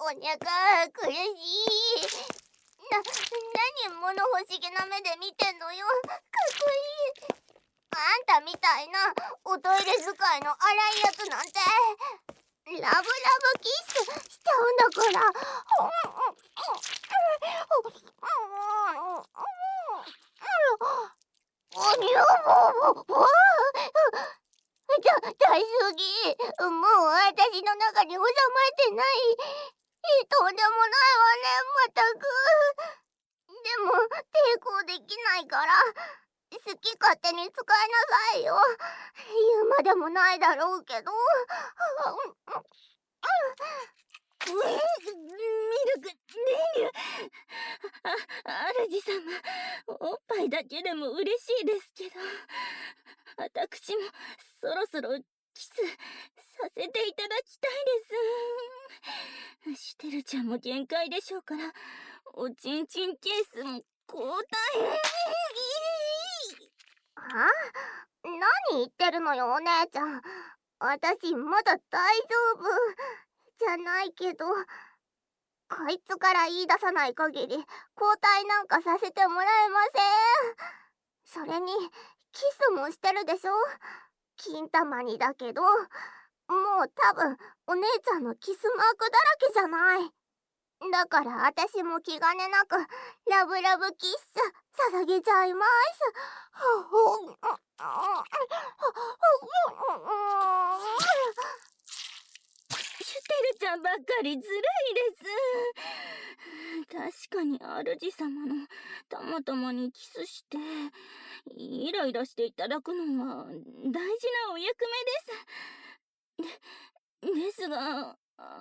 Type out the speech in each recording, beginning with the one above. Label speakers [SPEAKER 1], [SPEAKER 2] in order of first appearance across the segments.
[SPEAKER 1] おにゃか苦しい。何物欲しげな目で見てんのよ。かっこいい。あんたみたいなおトイレ使いの荒いやつなんてラブラブキスしちゃうんだから。おにゃもう大すぎ。もう私の中に収まってない。とんでもないわね、まったく。でも抵抗できないから好き勝手に使いなさいよ。言うまでもないだろうけど。
[SPEAKER 2] ミルク、レニュ主様、おっぱいだけでも嬉しいですけど、私もそろそろキスさせていただきたいです。シュテルちゃんも限界でしょうから、おちんちんケースも交代。
[SPEAKER 1] 何言ってるのよお姉ちゃん。私まだ大丈夫じゃないけど、こいつから言い出さない限り交代なんかさせてもらえません。それにキスもしてるでしょ。金玉にだけど、もう多分お姉ちゃんのキスマークだらけじゃない。だから私も気兼ねなくラブラブキッス捧げちゃいます。
[SPEAKER 2] シュテルちゃんばっかりずるいです。確かに主様のたまたまにキスしてイライラしていただくのは大事なお役目です。ですが、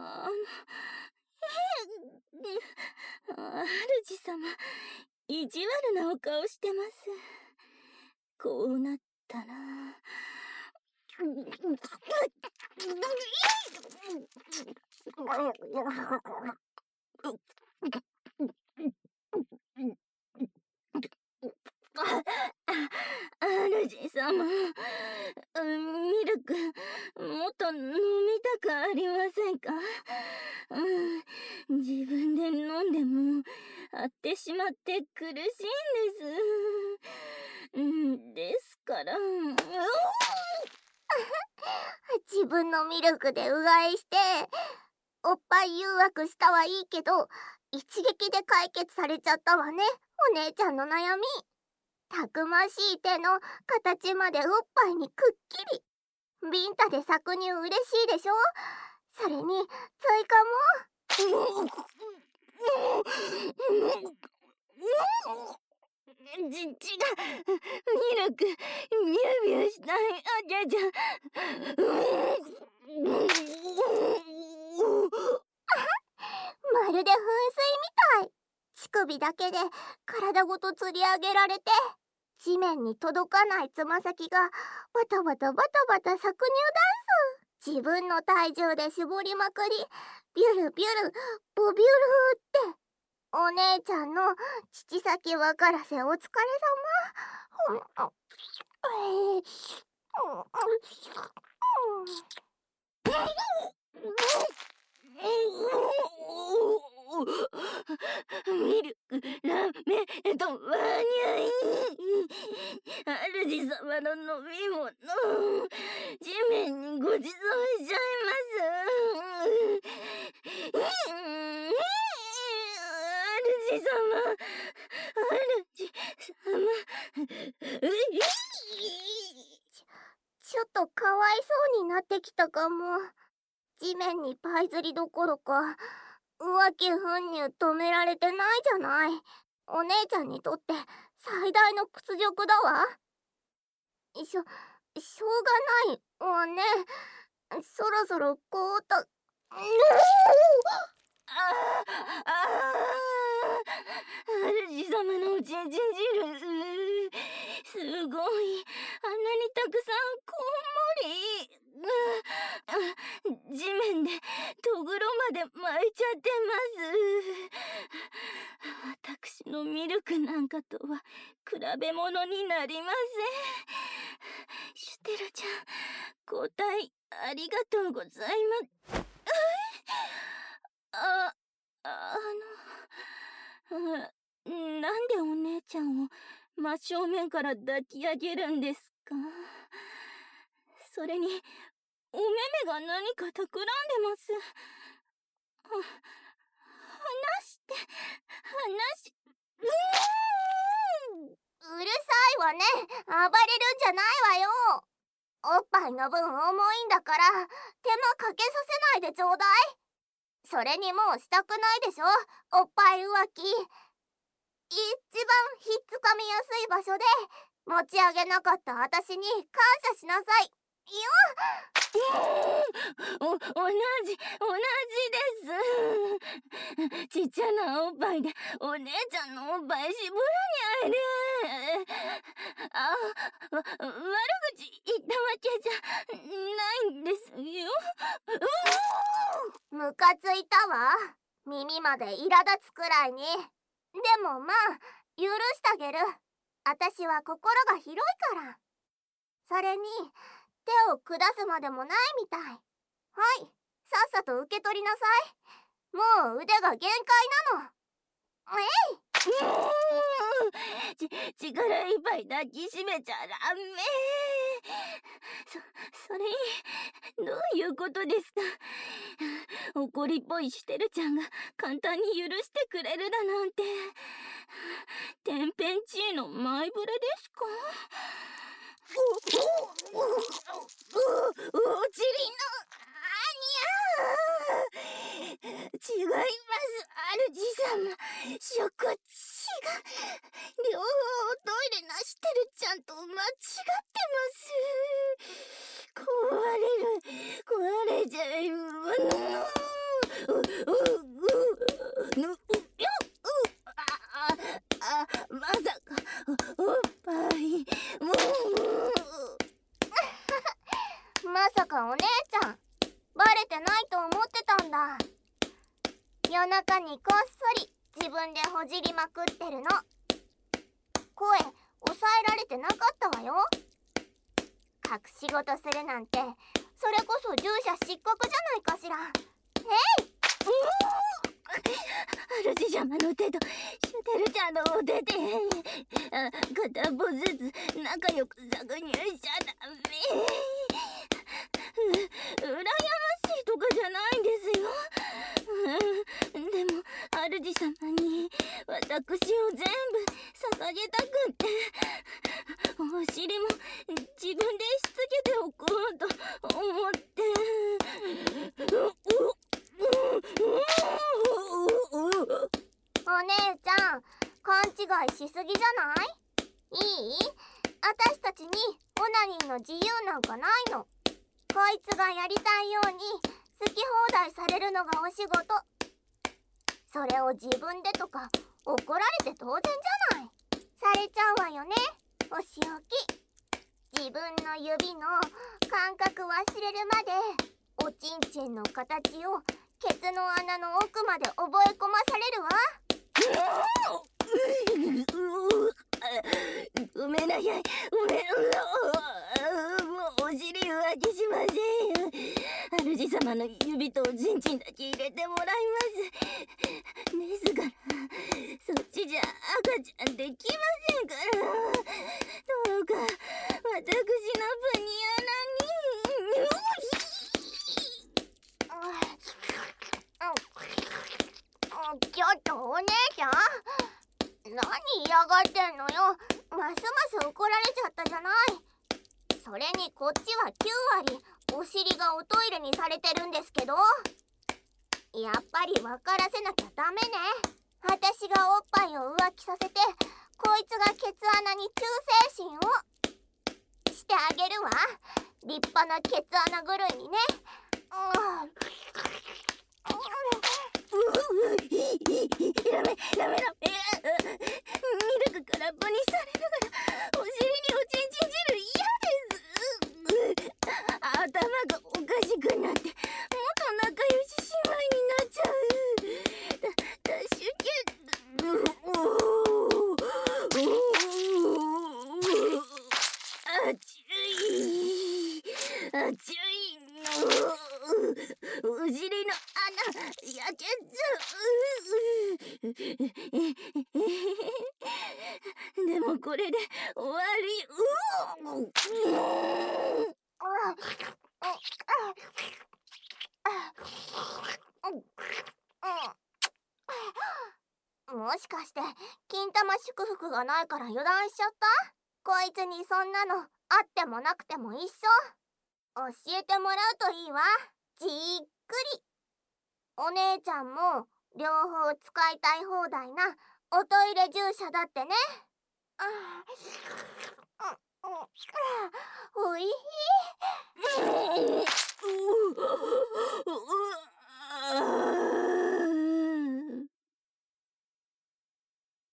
[SPEAKER 2] 主様、意地悪なお顔してます。こうなったら主様、ミルクもっと飲みたくありませんか？自分で飲んでもあってしまって苦しいんです。ですから
[SPEAKER 1] 自分のミルクでうがいしておっぱい誘惑したはいいけど、一撃で解決されちゃったわね、お姉ちゃんの悩み。たくましい手の形までおっぱいにくっきり。ビンタで搾乳嬉しいでしょ。それに追加も
[SPEAKER 2] ちがミルクビュービューしたい赤ちゃん。
[SPEAKER 1] まるで噴水みたい。乳首だけで体ごと吊り上げられて、地面に届かないつま先がバタバタバタバタ搾乳ダンス。自分の体重で絞りまくり、ビュルビュルボビュルって。お姉ちゃんの乳先分からせお疲れ様。
[SPEAKER 2] ミルクラメとワニャイ。主様の飲み物地面にごちそうしちゃいます。主様、
[SPEAKER 1] ちょっとかわいそうになってきたかも。地面にパイ釣りどころか浮気噴入止められてないじゃない。お姉ちゃんにとって最大の屈辱だわ。しょうがないわね。そろそろ
[SPEAKER 2] 主様のおちんちん汁すごい、あんなにたくさんこんもり。地面でとぐろまで巻いちゃってます。私のミルクなんかとは比べ物になりません。シュテルちゃん、交代ありがとうございます。 なんでお姉ちゃんを真正面から抱き上げるんですか？それに、お目目が何か企んでます。話して、話、
[SPEAKER 1] うるさいわね。暴れるんじゃないわよ。おっぱいの分重いんだから手間かけさせないでちょうだい。それにもうしたくないでしょ、おっぱい浮気。一番ひっつかみやすい場所で持ち上げなかった私に感謝しなさいよ。
[SPEAKER 2] 同じです。ちっちゃなおっぱいでお姉ちゃんのおっぱいしぶらにゃいで。悪口言ったわけじゃないんですよ。
[SPEAKER 1] ムカついたわ。耳まで苛立つくらいに。でもまあ許してあげる。私は心が広いから。それに手を下すまでもないみたい。はい、さっさと受け取りなさい。もう腕が限界なの。
[SPEAKER 2] 力いっぱい抱きしめちゃダメ。それに、どういうことですか？怒りっぽいシュテルちゃんが簡単に許してくれるだなんて。天変地異の前触れですか？おちりの違います、主様。食事が両方トイレなしてるちゃんと間違ってます。壊れちゃいまさかおっぱい
[SPEAKER 1] まさかお姉ちゃんバレてないと思ってたんだ。夜中にこっそり自分でほじりまくってるの。声抑えられてなかったわよ。隠し事するなんてそれこそ従者失格じゃないかしら。
[SPEAKER 2] 主様の手とシュテルちゃんのお手で片っぽずつ仲良く搾乳しちゃダメ。羨ましいとかじゃないんですよ。でも主様に私を全部捧げたくって、お尻も自分でしつけておこうと思って。
[SPEAKER 1] お姉ちゃん勘違いしすぎじゃない？いい？私たちにオナニーの自由なんかないの。こいつがやりたいように好き放題されるのがお仕事。それを自分でとか怒られて当然じゃない。されちゃうわよね、お仕置き。自分の指の感覚忘れるまでおちんちんの形をケツの穴の奥まで覚え込まされるわ。
[SPEAKER 2] ごめんなさい。もうお尻浮気しませんよ。主様の指とおちんちんだけ入れてもらいます。ですからそっちじゃ赤ちゃんできませんから、どうか私のプニ穴に。
[SPEAKER 1] ちょっとお姉ちゃん何嫌がってんのよ。ますます怒られちゃったじゃない。それにこっちは9割お尻がおトイレにされてるんですけど。やっぱり分からせなきゃダメね。私がおっぱいを浮気させてこいつがケツ穴に忠誠心をしてあげるわ。立派なケツ穴狂いにね。ダメ。ミルク空っぽにされながらお尻におちんちん汁嫌です。頭がおかしくなってもっと仲良し姉妹になっちゃう。熱いの。お尻の穴やけつ。
[SPEAKER 2] でもこれで終わり。
[SPEAKER 1] もしかして金玉祝福がないから油断しちゃった？こいつにそんなのあってもなくても一緒。教えてもらうといいわ。じっくり。お姉ちゃんも両方使いたい放題なおトイレ従者だってね。